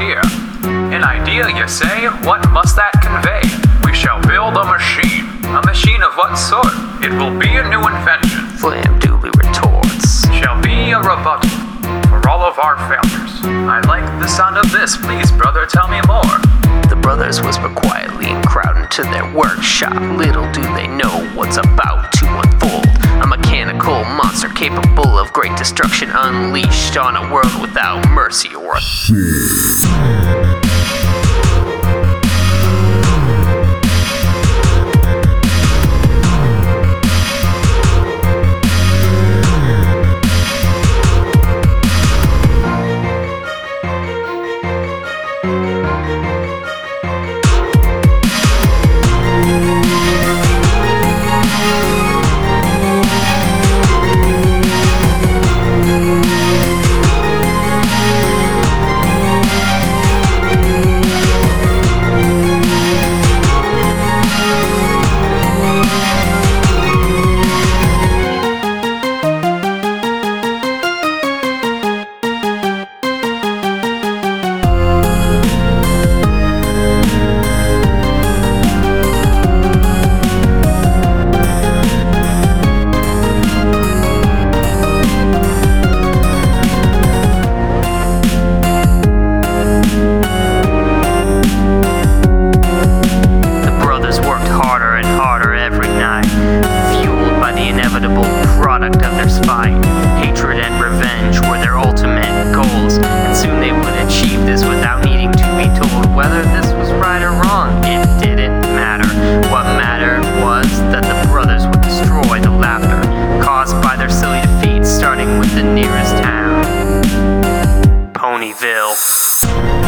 idea. An idea, you say? What must that convey? We shall build a machine. A machine of what sort? It will be a new invention. Flam duly retorts. Shall be a rebuttal for all of our failures. I like the sound of this. Please, brother, tell me more. The brothers whisper quietly and crowd into their workshop. Little do they know what's about to unfold. A mechanical monster capable of great destruction, unleashed on a world without mercy or product of their spite. Hatred and revenge were their ultimate goals, and soon they would achieve this without needing to be told whether this was right or wrong. It didn't matter. What mattered was that the brothers would destroy the laughter caused by their silly defeat, starting with the nearest town, Ponyville.